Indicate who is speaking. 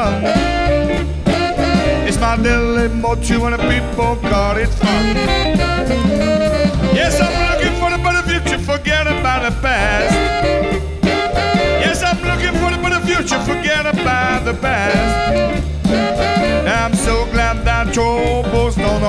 Speaker 1: done. It's my little motor and the people call it fun. Yes, I'm looking for the better future, forget about the past.